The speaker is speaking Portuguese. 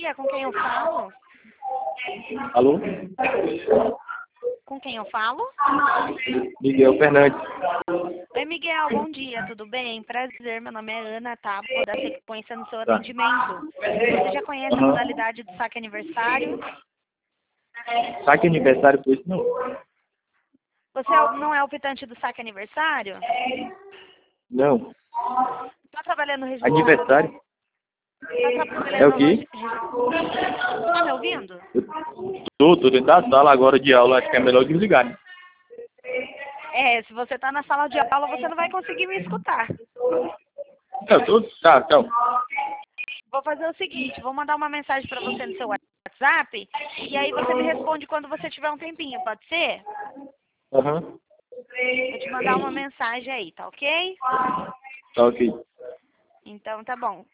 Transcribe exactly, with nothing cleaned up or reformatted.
dia, com quem eu falo? Alô? Com quem eu falo? Miguel Fernandes. Oi, Miguel, bom dia, tudo bem? Prazer, meu nome é Ana, tá? Vou dar sequência no seu Tá. atendimento. Você já conhece a Aham. modalidade do saque aniversário? Saque aniversário por isso não? Você é o- não é optante do saque aniversário? Não. Tá trabalhando registrado? Aniversário? Tá É trabalhando o quê? regi- Tá me ouvindo? Tô, tô dentro da sala agora de aula, acho que é melhor desligar, né? É, se você tá na sala de aula, você não vai conseguir me escutar. Eu tô, tá, então. Vou fazer o seguinte, vou mandar uma mensagem pra você no seu WhatsApp, e aí você me responde quando você tiver um tempinho, pode ser? Aham. Vou te mandar uma mensagem aí, tá ok? Tá ok. Então tá bom.